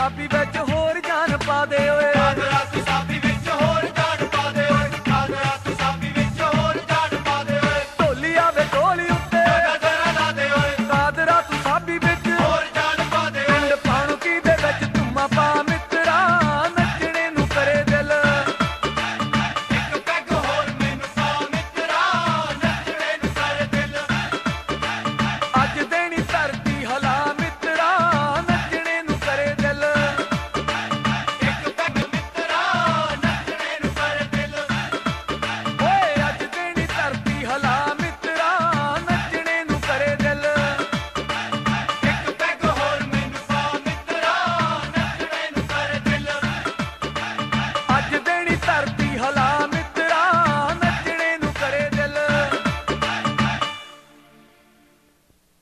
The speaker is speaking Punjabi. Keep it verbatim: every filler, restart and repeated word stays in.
ਸਾਬੀ ਵਿੱਚ ਹੋਰ ਜਾਨ ਪਾ ਦੇ ਓਏ ਕਾਦਰਾ ਤੂੰ ਸਾਬੀ ਵਿੱਚ ਹੋਰ ਜਾਨ ਪਾ ਦੇ ਓਏ ਕਾਦਰਾ ਤੂੰ ਸਾਬੀ ਵਿੱਚ ਹੋਰ ਜਾਨ ਪਾ ਦੇ ਓਏ ਢੋਲੀ ਆਵੇ ਢੋਲੀ ਉੱਤੇ ਗਜਰਾ ਲਾ ਦੇ ਓਏ ਕਾਦਰਾ ਤੂੰ ਸਾਬੀ ਵਿੱਚ ਹੋਰ ਜਾਨ ਪਾ ਦੇ ਓਏ ਪਿੰਡ ਪਾਣੂਕੀ ਦੇ ਵਿੱਚ ਧੁੰਮਾਂ ਪਾ